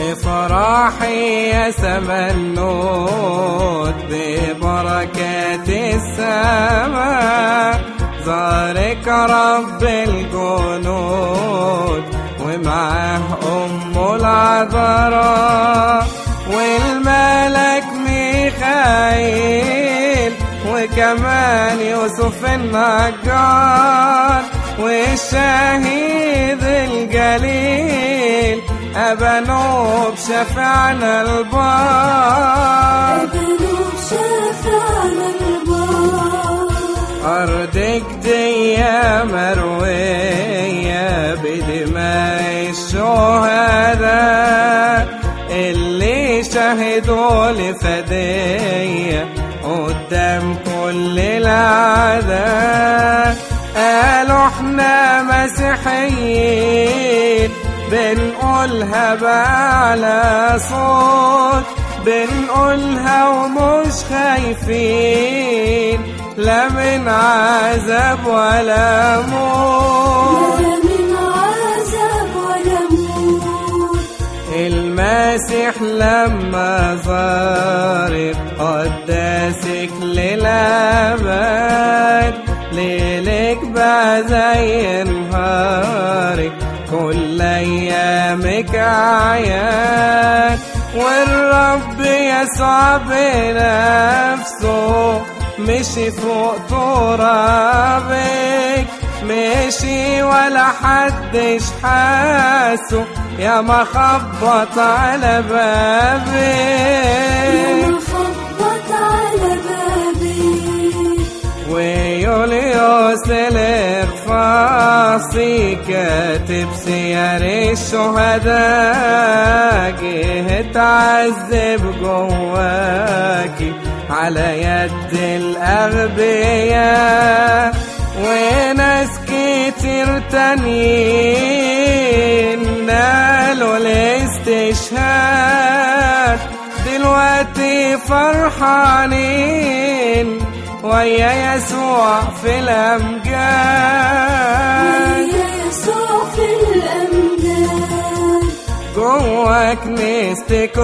افرحي يا سمنود ببركات السماء، زارك رب الجنود ومعه أم العذراء والملك ميخائيل وكمان يوسف النجار والشهيد الجليل أبانوب شفعنا البار. أرضك دي مروية بدماء الشهداء اللي شهدوا لفدية قدام كل الأعداء. قالوا احنا مسيحيين بنقولها بأعلى صوت، بنقولها ومش خايفين لا من عذاب ولا موت. المسيح لما زارك قداسك للأبد، ليلك بقى زي نهارك كل أيامك أعياد. والرب يسوع بنفسه مشي فوق ترابك، مشي ولا حدش حاسه يا ما خبط على بابك. ويوليوس الإقفاصي كاتب سير الشهداء جه اتعذب جواكي على يد الأغبياء. وناس كتير تانيين نالوا الاستشهاد دلوقتي فرحانين ويا يسوع في الأمجاد. جوا كنيستك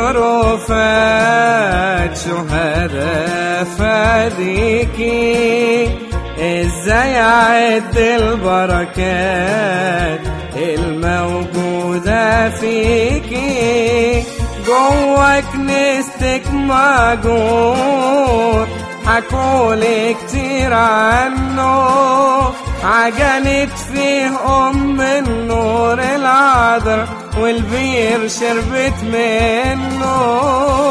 رفات شهداء فاديكي، ازاي اعد البركات الموجودة فيكي. جوا كنيستك ماجور حكولي كتير عنه، عجنت فيه أم النور العذراء والبير شربت منه.